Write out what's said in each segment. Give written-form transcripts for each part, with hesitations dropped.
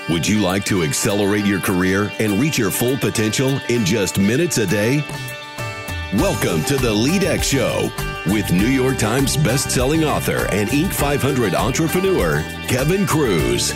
Would you like to accelerate your career and reach your full potential in just minutes a day? Welcome to the LeadX Show with New York Times best-selling author and Inc. 500 entrepreneur, Kevin Kruse.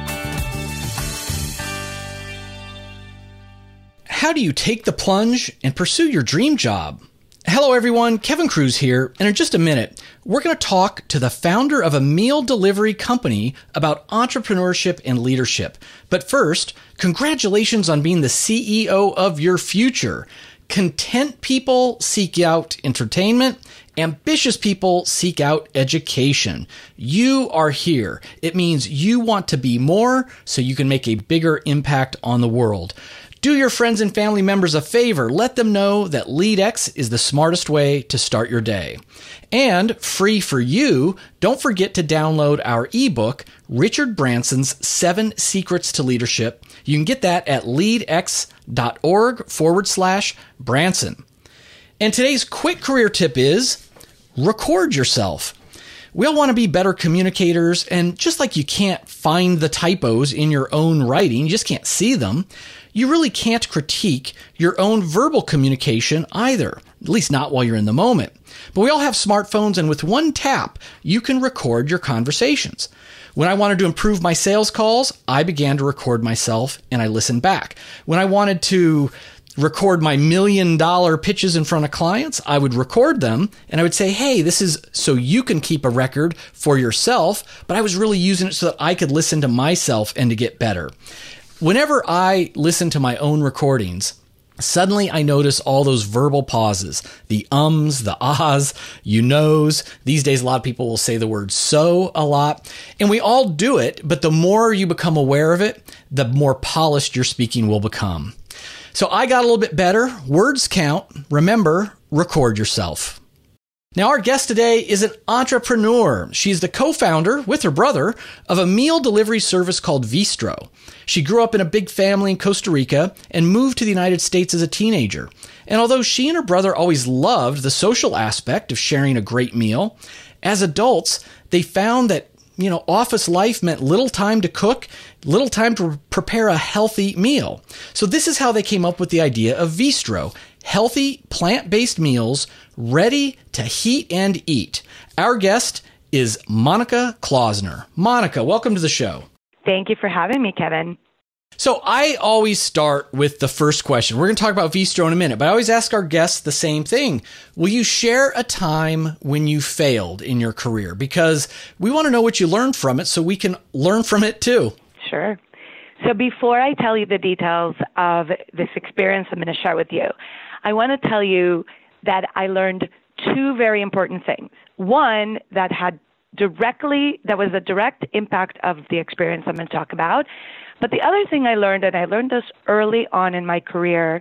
How do you take the plunge and pursue your dream job? Hello everyone, Kevin Kruse here, and in just a minute, we're going to talk to the founder of a meal delivery company about entrepreneurship and leadership. But first, congratulations on being the CEO of your future. Content people seek out entertainment. Ambitious people seek out education. You are here. It means you want to be more so you can make a bigger impact on the world. Do your friends and family members a favor. Let them know that LeadX is the smartest way to start your day. And free for you, don't forget to download our ebook, Richard Branson's 7 Secrets to Leadership. You can get that at leadx.org/Branson. And today's quick career tip is record yourself. We all want to be better communicators, and just like you can't find the typos in your own writing, you just can't see them, you really can't critique your own verbal communication either, at least not while you're in the moment. But we all have smartphones, and with one tap, you can record your conversations. When I wanted to improve my sales calls, I began to record myself, and I listened back. When I wanted to record my $1 million pitches in front of clients, I would record them and I would say, hey, this is so you can keep a record for yourself, but I was really using it so that I could listen to myself and to get better. Whenever I listen to my own recordings, suddenly I notice all those verbal pauses, the ums, the ahs, you knows. These days, a lot of people will say the word so a lot, and we all do it, but the more you become aware of it, the more polished your speaking will become. So I got a little bit better. Words count. Remember, record yourself. Now, our guest today is an entrepreneur. She's the co-founder, with her brother, of a meal delivery service called Vistro. She grew up in a big family in Costa Rica and moved to the United States as a teenager. And although she and her brother always loved the social aspect of sharing a great meal, as adults, they found that office life meant little time to cook, little time to prepare a healthy meal. So this is how they came up with the idea of Vistro, healthy, plant-based meals ready to heat and eat. Our guest is Monica Klausner. Monica, welcome to the show. Thank you for having me, Kevin. So I always start with the first question. We're going to talk about Vistro in a minute, but I always ask our guests the same thing. Will you share a time when you failed in your career? Because we want to know what you learned from it so we can learn from it too. Sure. So before I tell you the details of this experience I'm going to share with you, I want to tell you that I learned 2 very important things. One that was a direct impact of the experience I'm going to talk about. But the other thing I learned, and I learned this early on in my career,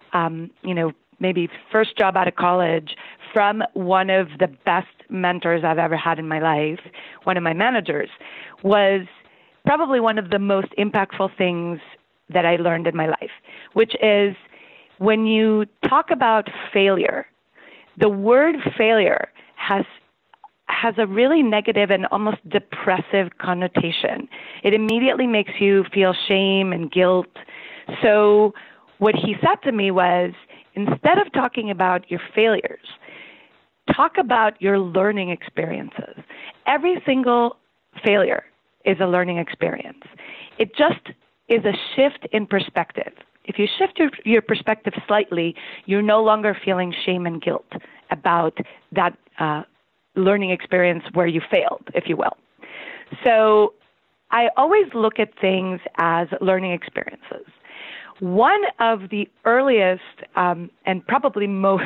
maybe first job out of college, from one of the best mentors I've ever had in my life, one of my managers, was probably one of the most impactful things that I learned in my life, which is when you talk about failure, the word failure has a really negative and almost depressive connotation. It immediately makes you feel shame and guilt. So what he said to me was, instead of talking about your failures, talk about your learning experiences. Every single failure is a learning experience. It just is a shift in perspective. If you shift your perspective slightly, you're no longer feeling shame and guilt about that learning experience where you failed, if you will. So I always look at things as learning experiences. One of the earliest and probably most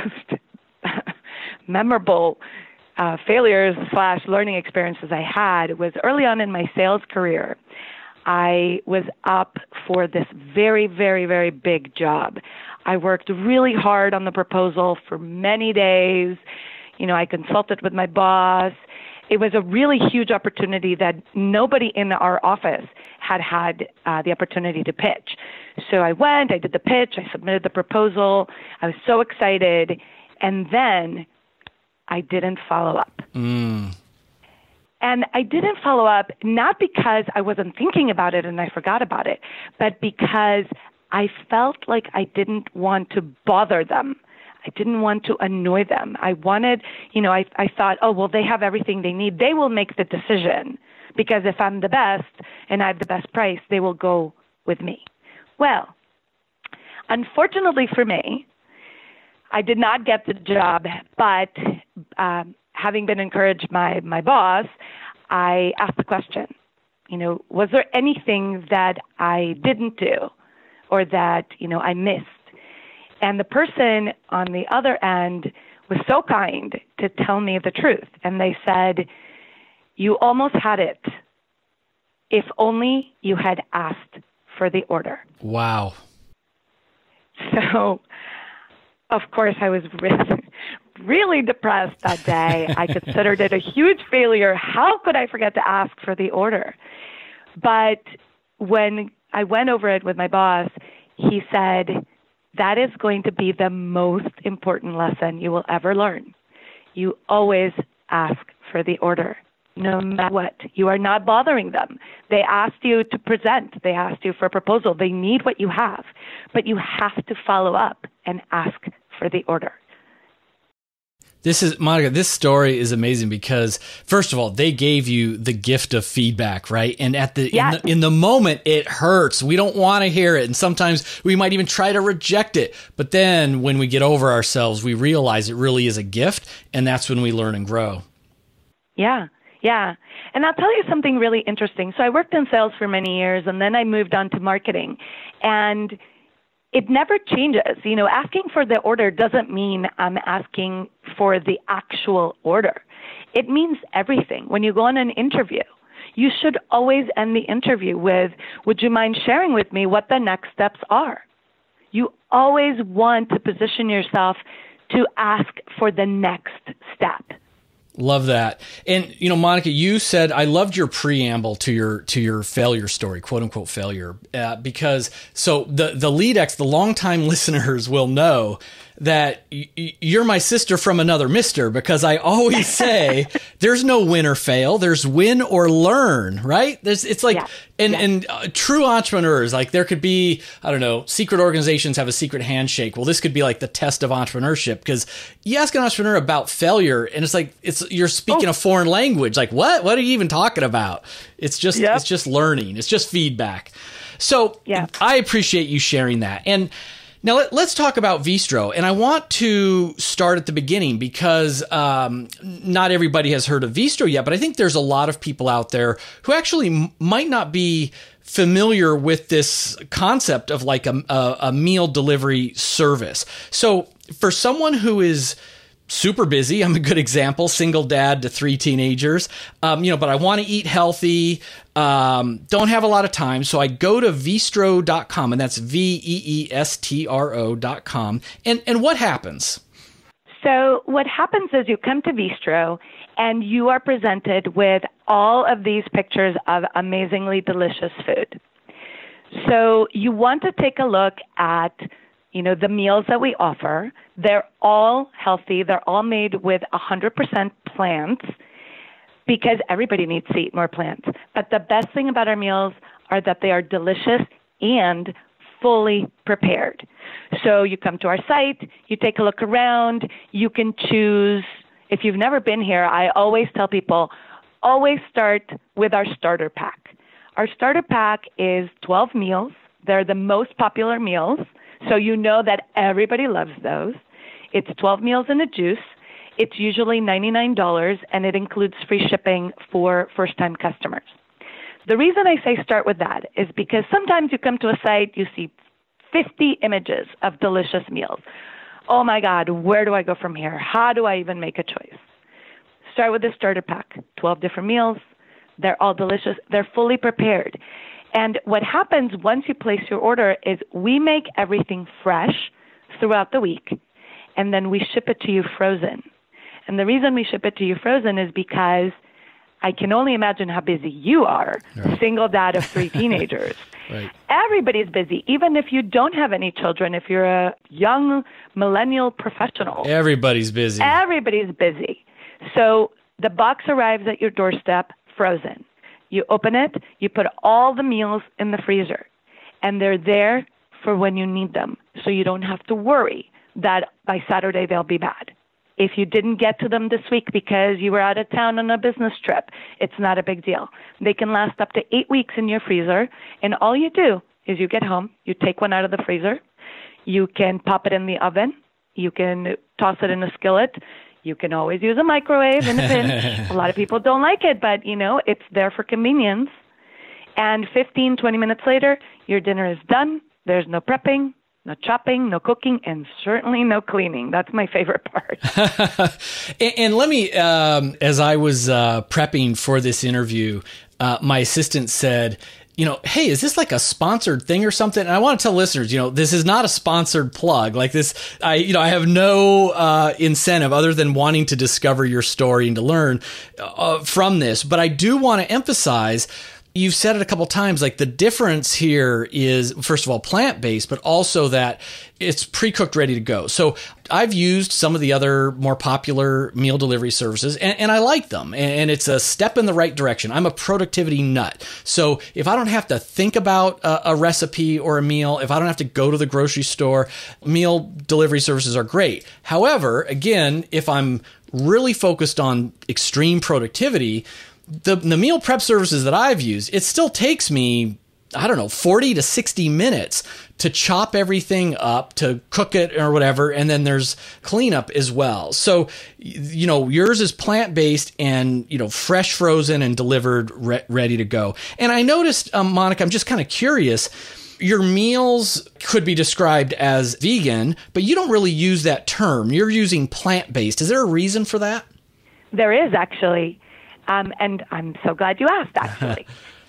memorable failures / learning experiences I had was early on in my sales career. I was up for this very, very, very big job. I worked really hard on the proposal for many days. I consulted with my boss. It was a really huge opportunity that nobody in our office had the opportunity to pitch. So I went, I did the pitch, I submitted the proposal. I was so excited. And then I didn't follow up. And I didn't follow up, not because I wasn't thinking about it and I forgot about it, but because I felt like I didn't want to bother them. I didn't want to annoy them. I wanted, I thought, oh, well, they have everything they need. They will make the decision because if I'm the best and I have the best price, they will go with me. Well, unfortunately for me, I did not get the job, but having been encouraged by my boss, I asked the question, was there anything that I didn't do or that, I missed? And the person on the other end was so kind to tell me the truth. And they said, you almost had it if only you had asked for the order. Wow. So, of course, I was really depressed that day. I considered it a huge failure. How could I forget to ask for the order? But when I went over it with my boss, he said, that is going to be the most important lesson you will ever learn. You always ask for the order, no matter what. You are not bothering them. They asked you to present. They asked you for a proposal. They need what you have. But you have to follow up and ask for the order. Monica, this story is amazing because, first of all, they gave you the gift of feedback, right? And in the moment, it hurts. We don't want to hear it. And sometimes we might even try to reject it. But then when we get over ourselves, we realize it really is a gift. And that's when we learn and grow. Yeah. Yeah. And I'll tell you something really interesting. So I worked in sales for many years, and then I moved on to marketing. And it never changes. Asking for the order doesn't mean I'm asking for the actual order. It means everything. When you go on an interview, you should always end the interview with, would you mind sharing with me what the next steps are? You always want to position yourself to ask for the next step. Love that. And, Monica, you said, I loved your preamble to your failure story, quote unquote failure, because so the LeadX, the longtime listeners will know that you're my sister from another mister, because I always say there's no win or fail. There's win or learn, right? And true entrepreneurs, like there could be, I don't know, secret organizations have a secret handshake. Well, this could be like the test of entrepreneurship, because you ask an entrepreneur about failure and it's like, you're speaking a foreign language. Like, what are you even talking about? It's just, It's just learning. It's just feedback. So I appreciate you sharing that. And now let's talk about Vistro, and I want to start at the beginning because not everybody has heard of Vistro yet, but I think there's a lot of people out there who actually might not be familiar with this concept of like a meal delivery service. So for someone who is super busy, I'm a good example, single dad to 3 teenagers, but I want to eat healthy, don't have a lot of time. So I go to Vistro.com, and that's VEESTRO.com. And what happens? So what happens is you come to Vistro and you are presented with all of these pictures of amazingly delicious food. So you want to take a look at the meals that we offer. They're all healthy. They're all made with 100% plants, because everybody needs to eat more plants. But the best thing about our meals are that they are delicious and fully prepared. So you come to our site, you take a look around, you can choose. If you've never been here, I always tell people, always start with our starter pack. Our starter pack is 12 meals. They're the most popular meals, so you know that everybody loves those. It's 12 meals and a juice. It's usually $99, and it includes free shipping for first-time customers. The reason I say start with that is because sometimes you come to a site, you see 50 images of delicious meals. Oh my God, where do I go from here? How do I even make a choice? Start with the starter pack, 12 different meals. They're all delicious. They're fully prepared. And what happens once you place your order is we make everything fresh throughout the week, and then we ship it to you frozen. And the reason we ship it to you frozen is because I can only imagine how busy you are, right. Single dad of 3 teenagers. Right. Everybody's busy, even if you don't have any children, if you're a young millennial professional. Everybody's busy. Everybody's busy. So the box arrives at your doorstep frozen. You open it, you put all the meals in the freezer, and they're there for when you need them. So you don't have to worry that by Saturday they'll be bad. If you didn't get to them this week because you were out of town on a business trip, it's not a big deal. They can last up to 8 weeks in your freezer, and all you do is you get home, you take one out of the freezer, you can pop it in the oven, you can toss it in a skillet, you can always use a microwave in a pinch. A lot of people don't like it, but, it's there for convenience. And 15, 20 minutes later, your dinner is done. There's no prepping, no chopping, no cooking, and certainly no cleaning. That's my favorite part. And let me, as I was prepping for this interview, my assistant said, hey, is this like a sponsored thing or something? And I want to tell listeners, this is not a sponsored plug like this. I have no incentive other than wanting to discover your story and to learn from this. But I do want to emphasize, you've said it a couple times, like the difference here is, first of all, plant-based, but also that it's pre-cooked, ready to go. So I've used some of the other more popular meal delivery services, and I like them. And it's a step in the right direction. I'm a productivity nut. So if I don't have to think about a recipe or a meal, if I don't have to go to the grocery store, meal delivery services are great. However, again, if I'm really focused on extreme productivity, the meal prep services that I've used, it still takes me, 40 to 60 minutes to chop everything up, to cook it or whatever, and then there's cleanup as well. So, yours is plant-based and, fresh frozen and delivered ready to go. And I noticed, Monica, I'm just kind of curious, your meals could be described as vegan, but you don't really use that term. You're using plant-based. Is there a reason for that? There is, actually. And I'm so glad you asked, actually.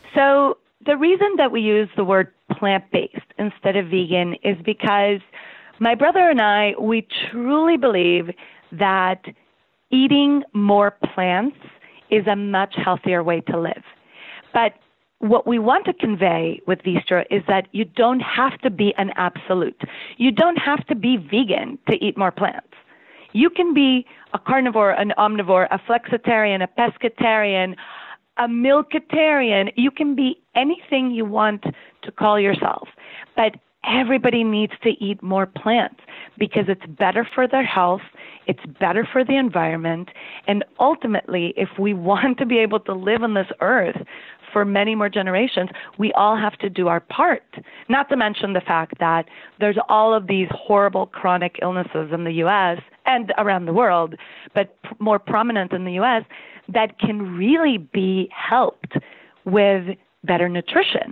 So the reason that we use the word plant-based instead of vegan is because my brother and I, we truly believe that eating more plants is a much healthier way to live. But what we want to convey with Vistra is that you don't have to be an absolute. You don't have to be vegan to eat more plants. You can be a carnivore, an omnivore, a flexitarian, a pescatarian, a milkitarian. You can be anything you want to call yourself. But everybody needs to eat more plants because it's better for their health, it's better for the environment, and ultimately, if we want to be able to live on this earth for many more generations, we all have to do our part. Not to mention the fact that there's all of these horrible chronic illnesses in the U.S. and around the world, but more prominent in the U.S., that can really be helped with better nutrition.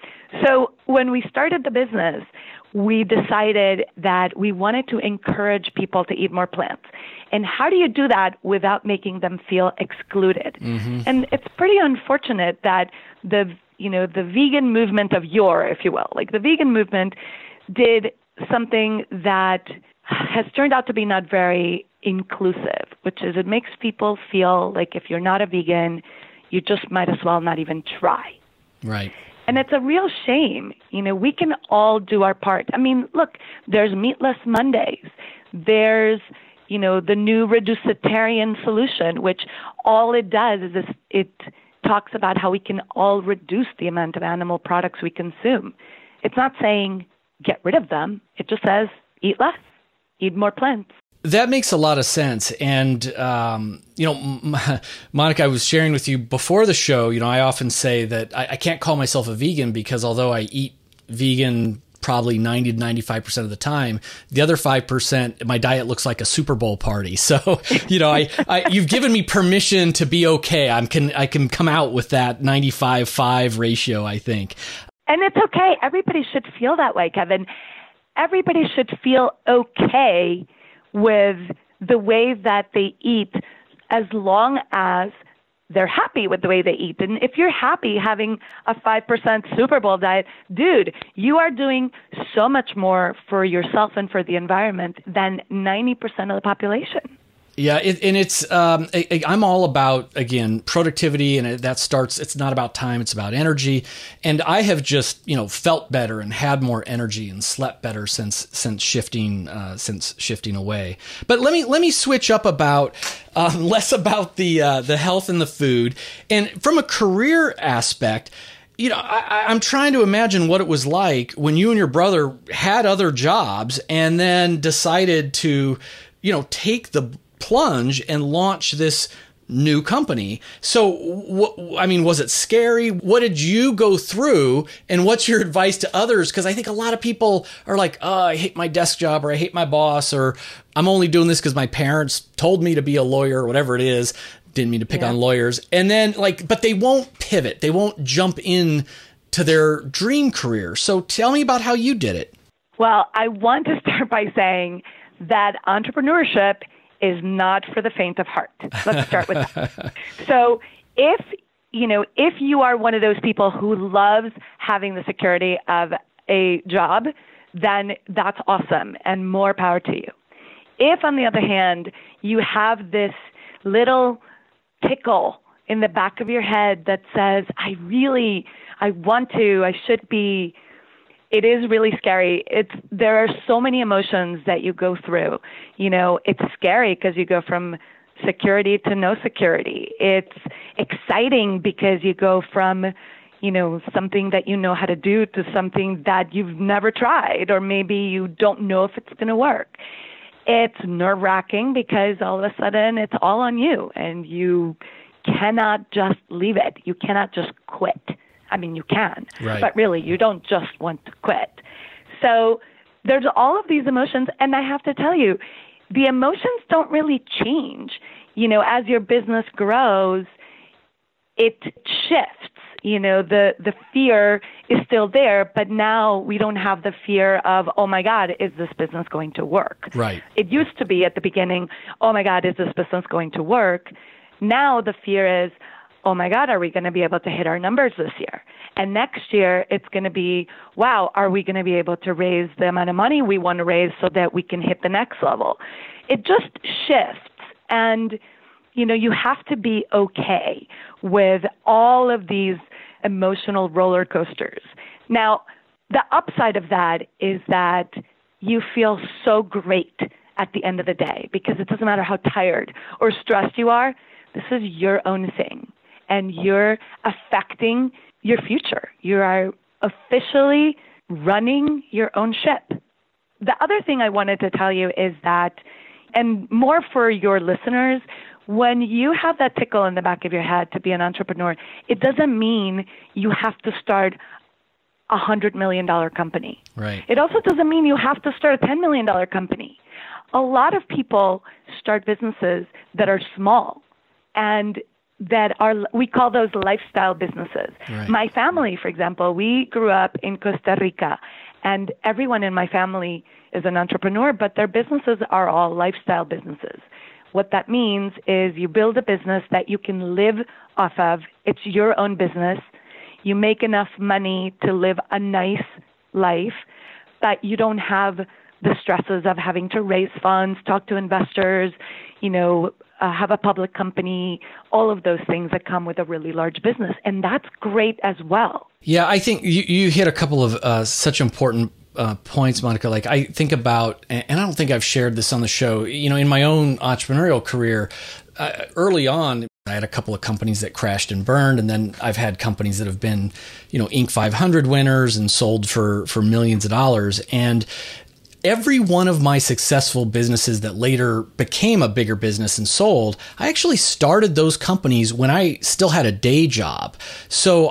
So when we started the business, we decided that we wanted to encourage people to eat more plants. And how do you do that without making them feel excluded? Mm-hmm. And it's pretty unfortunate that the vegan movement of yore, if you will, like the vegan movement did something that has turned out to be not very inclusive, which is it makes people feel like if you're not a vegan, you just might as well not even try. Right. And it's a real shame. We can all do our part. I mean, look, there's Meatless Mondays. There's, the new Reducitarian solution, which all it does is it talks about how we can all reduce the amount of animal products we consume. It's not saying get rid of them. It just says eat less, eat more plants. That makes a lot of sense. And, Monica, I was sharing with you before the show, I often say that I can't call myself a vegan because although I eat vegan probably 90 to 95% of the time, the other 5%, my diet looks like a Super Bowl party. So, you've given me permission to be okay. I can come out with that 95-5 ratio, I think. And it's okay. Everybody should feel that way, Kevin. Everybody should feel okay with the way that they eat as long as they're happy with the way they eat. And if you're happy having a 5% Super Bowl diet, dude, you are doing so much more for yourself and for the environment than 90% of the population. Yeah, I'm all about, again, productivity, and that starts, it's not about time, it's about energy. And I have just, felt better and had more energy and slept better since shifting away. But let me switch up about less about the health and the food, and from a career aspect. I'm trying to imagine what it was like when you and your brother had other jobs and then decided to, take the plunge and launch this new company. So, was it scary? What did you go through, and what's your advice to others? Because I think a lot of people are like, oh, I hate my desk job, or I hate my boss, or I'm only doing this because my parents told me to be a lawyer, or whatever it is. Didn't mean to pick on lawyers. And then but they won't pivot. They won't jump in to their dream career. So tell me about how you did it. Well, I want to start by saying that entrepreneurship is not for the faint of heart. Let's start with that. So if you are one of those people who loves having the security of a job, then that's awesome and more power to you. If, on the other hand, you have this little tickle in the back of your head that says, I should be, it is really scary. There are so many emotions that you go through. It's scary because you go from security to no security. It's exciting because you go from, something that you know how to do to something that you've never tried, or maybe you don't know if it's going to work. It's nerve-wracking because all of a sudden it's all on you, and you cannot just leave it. You cannot just quit. I mean, you can, right. But really, you don't just want to quit. So there's all of these emotions, and I have to tell you, the emotions don't really change. As your business grows, it shifts. The fear is still there, but now we don't have the fear of, oh my God, is this business going to work? Right. It used to be at the beginning, oh my God, is this business going to work? Now the fear is, oh my God, are we going to be able to hit our numbers this year? And next year it's going to be, wow, are we going to be able to raise the amount of money we want to raise so that we can hit the next level? It just shifts. And you have to be okay with all of these emotional roller coasters. Now, the upside of that is that you feel so great at the end of the day, because it doesn't matter how tired or stressed you are. This is your own thing, and you're affecting your future. You are officially running your own ship. The other thing I wanted to tell you is that, and more for your listeners, when you have that tickle in the back of your head to be an entrepreneur, it doesn't mean you have to start a $100 million company. Right. It also doesn't mean you have to start a $10 million company. A lot of people start businesses that are small and that are, we call those lifestyle businesses. Right. My family, for example, we grew up in Costa Rica, and everyone in my family is an entrepreneur, but their businesses are all lifestyle businesses. What that means is you build a business that you can live off of. It's your own business. You make enough money to live a nice life, but you don't have the stresses of having to raise funds, talk to investors, have a public company, all of those things that come with a really large business. And that's great as well. Yeah, I think you hit a couple of such important points, Monica. Like, I think about, and I don't think I've shared this on the show, in my own entrepreneurial career, early on, I had a couple of companies that crashed and burned, and then I've had companies that have been, Inc. 500 winners and sold for millions of dollars. And every one of my successful businesses that later became a bigger business and sold, I actually started those companies when I still had a day job. So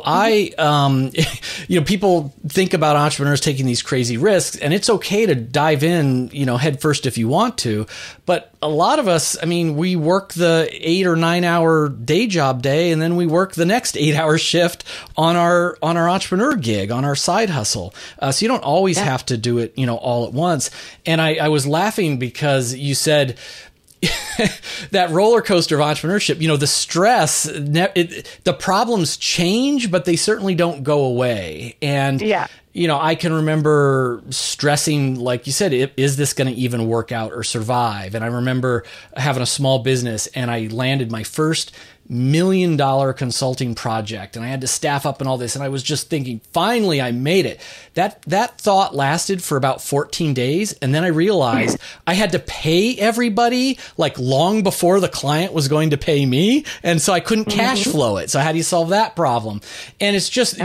people think about entrepreneurs taking these crazy risks, and it's okay to dive in, head first if you want to. But a lot of us, we work the 8 or 9 hour day job day, and then we work the next 8 hour shift on our entrepreneur gig, on our side hustle. So you don't always have to do it, all at once. And I was laughing because you said, that roller coaster of entrepreneurship, the stress, the problems change, but they certainly don't go away. And, I can remember stressing, like you said, is this going to even work out or survive? And I remember having a small business and I landed my first $1 million consulting project and I had to staff up and all this. And I was just thinking, finally, I made it. That thought lasted for about 14 days. And then I realized I had to pay everybody like long before the client was going to pay me. And so I couldn't cash flow it. So how do you solve that problem? And it's just,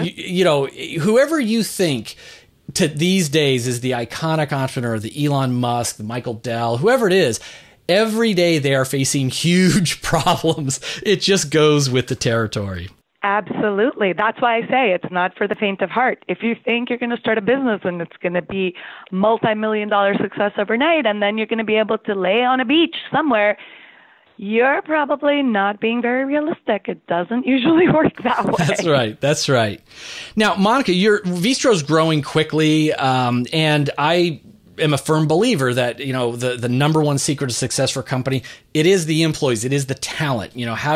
whoever you think to these days is the iconic entrepreneur, the Elon Musk, the Michael Dell, whoever it is, every day they are facing huge problems. It just goes with the territory. Absolutely. That's why I say it's not for the faint of heart. If you think you're going to start a business and it's going to be multi-million-dollar success overnight, and then you're going to be able to lay on a beach somewhere, you're probably not being very realistic. It doesn't usually work that way. That's right. Now, Monica, your Vistro's growing quickly, and I am a firm believer that, the number one secret of success for a company, it is the employees, it is the talent,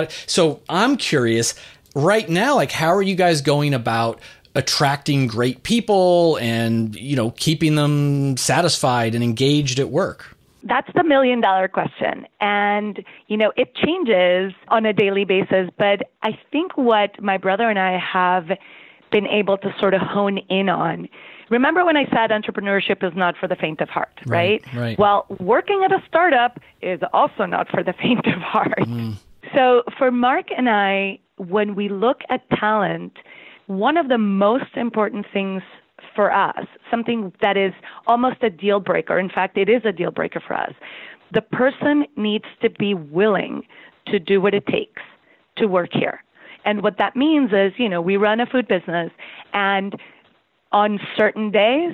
so I'm curious right now, like, how are you guys going about attracting great people and, keeping them satisfied and engaged at work? That's the $1 million question. And, it changes on a daily basis, but I think what my brother and I have been able to sort of hone in on. Remember when I said entrepreneurship is not for the faint of heart, right? Right. Well, working at a startup is also not for the faint of heart. So for Mark and I, when we look at talent, one of the most important things for us, something that is almost a deal breaker, in fact, it is a deal breaker for us, the person needs to be willing to do what it takes to work here. And what that means is, we run a food business, and on certain days,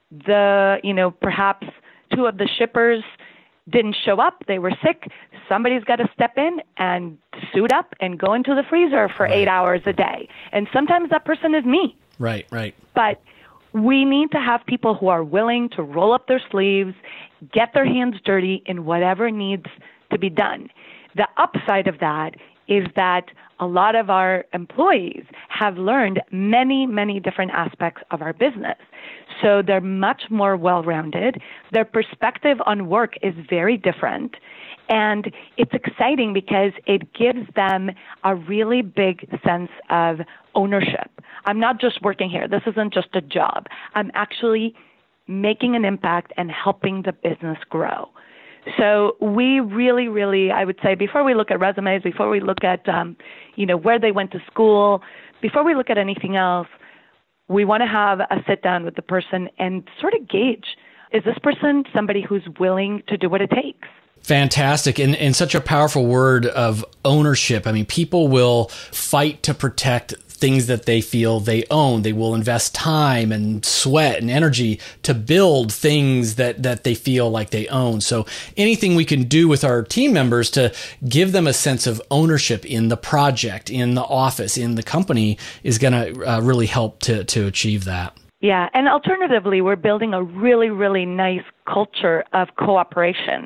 perhaps two of the shippers didn't show up. They were sick. Somebody's got to step in and suit up and go into the freezer for 8 hours a day. And sometimes that person is me. Right. But we need to have people who are willing to roll up their sleeves, get their hands dirty in whatever needs to be done. The upside of that is that a lot of our employees have learned many, many different aspects of our business. So they're much more well-rounded. Their perspective on work is very different. And it's exciting because it gives them a really big sense of ownership. I'm not just working here. This isn't just a job. I'm actually making an impact and helping the business grow. So we really, really, I would say, before we look at resumes, before we look at, where they went to school, before we look at anything else, we want to have a sit down with the person and sort of gauge, is this person somebody who's willing to do what it takes? Fantastic. And such a powerful word of ownership. I mean, people will fight to protect things that they feel they own. They will invest time and sweat and energy to build things that they feel like they own. So anything we can do with our team members to give them a sense of ownership in the project, in the office, in the company is going to really help to achieve that. Yeah. And alternatively, we're building a really, really nice culture of cooperation.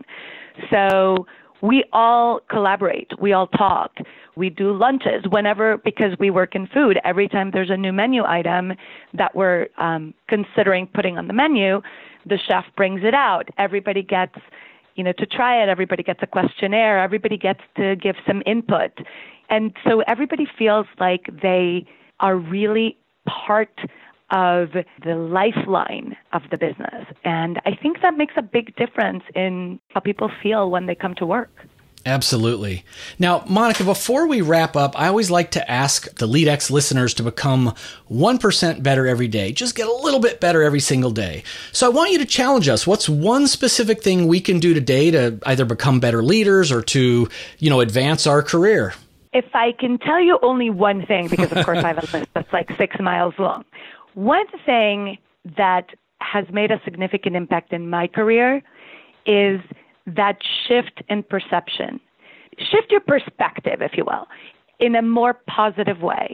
So we all collaborate. We all talk. We do lunches whenever, because we work in food. Every time there's a new menu item that we're considering putting on the menu, the chef brings it out. Everybody gets, to try it. Everybody gets a questionnaire. Everybody gets to give some input. And so everybody feels like they are really part of the lifeline of the business. And I think that makes a big difference in how people feel when they come to work. Absolutely. Now, Monica, before we wrap up, I always like to ask the LeadX listeners to become 1% better every day. Just get a little bit better every single day. So I want you to challenge us. What's one specific thing we can do today to either become better leaders or to, advance our career? If I can tell you only one thing, because of course I have a list that's like 6 miles long. One thing that has made a significant impact in my career is that shift in perception. Shift your perspective, if you will, in a more positive way.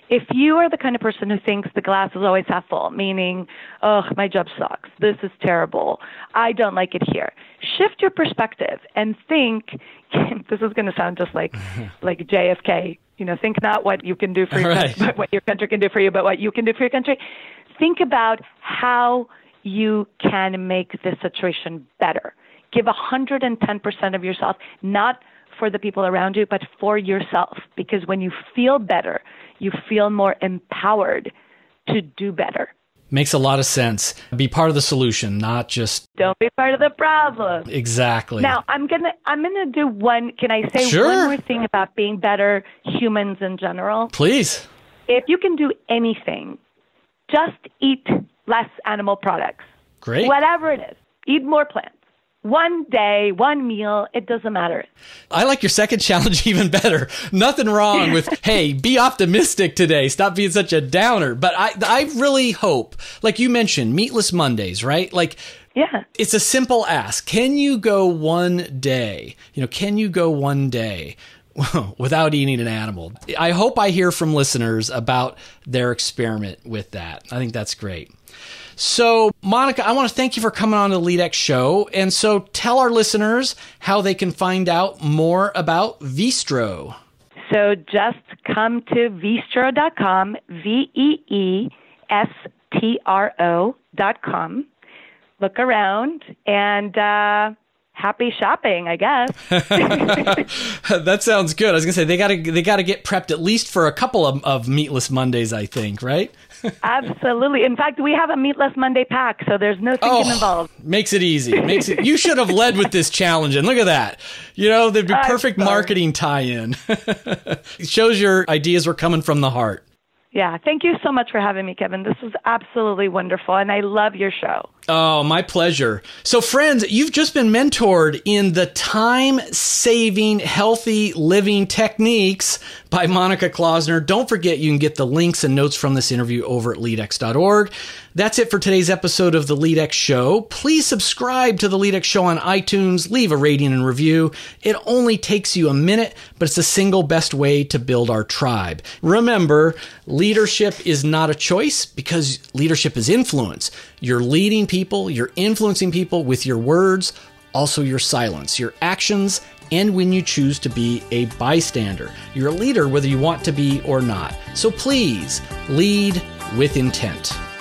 If you are the kind of person who thinks the glass is always half full, meaning, oh, my job sucks, this is terrible, I don't like it here, shift your perspective and think, this is going to sound just like JFK, think not what you can do for your country, but what your country can do for you, but what you can do for your country. Think about how you can make this situation better. Give 110% of yourself, not for the people around you, but for yourself. Because when you feel better, you feel more empowered to do better. Makes a lot of sense. Be part of the solution, not just... Don't be part of the problem. Exactly. Now, I'm gonna do one... Can I say one more thing about being better humans in general? Please. If you can do anything, just eat less animal products. Great. Whatever it is. Eat more plants. One day, one meal, it doesn't matter. I like your second challenge even better. Nothing wrong with, hey, be optimistic today. Stop being such a downer. But I really hope, like you mentioned, Meatless Mondays, right? Yeah. It's a simple ask. Can you go one day? Can you go one day without eating an animal? I hope I hear from listeners about their experiment with that. I think that's great. So, Monica, I want to thank you for coming on to the LeadX show. And so tell our listeners how they can find out more about Veestro. So just come to Veestro.com, Veestro.com. Look around and happy shopping, I guess. That sounds good. I was going to say they got to get prepped at least for a couple of Meatless Mondays, I think, right? Absolutely. In fact, we have a Meatless Monday pack, so there's no thinking involved. Makes it easy. You should have led with this challenge, and look at that. There'd be perfect marketing tie-in. It shows your ideas were coming from the heart. Yeah. Thank you so much for having me, Kevin. This was absolutely wonderful, and I love your show. Oh, my pleasure. So, friends, you've just been mentored in the time-saving, healthy living techniques by Monica Klausner. Don't forget, you can get the links and notes from this interview over at leadx.org. That's it for today's episode of The LeadX Show. Please subscribe to The LeadX Show on iTunes. Leave a rating and review. It only takes you a minute, but it's the single best way to build our tribe. Remember, leadership is not a choice because leadership is influence. You're leading people, you're influencing people with your words, also your silence, your actions, and when you choose to be a bystander. You're a leader whether you want to be or not. So please, lead with intent.